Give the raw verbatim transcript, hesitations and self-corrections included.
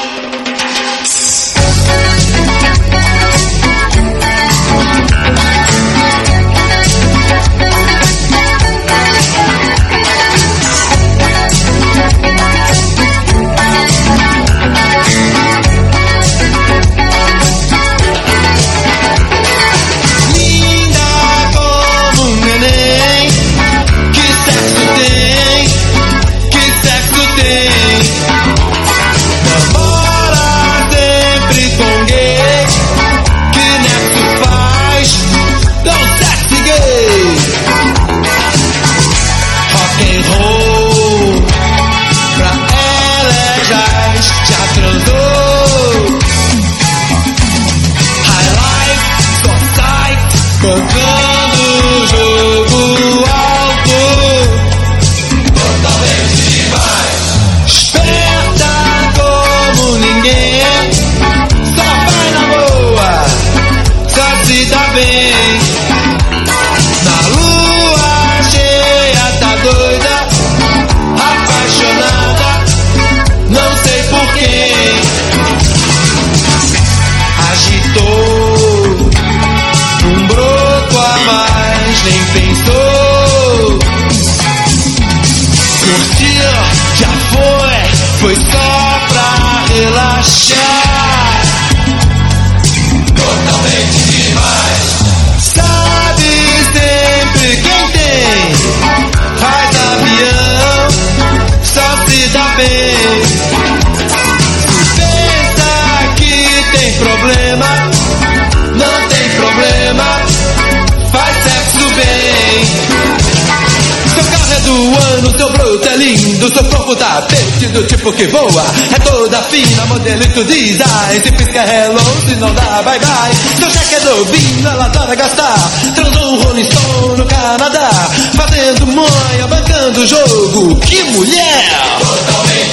Seu corpo tá do tipo que voa, é toda fina, modelito design. Se pisca hello, se não dá bye bye. Seu cheque é dobinho, ela adora gastar. Transou um Rolling Stone no Canadá, fazendo manha, bancando o jogo. Que mulher! Totalmente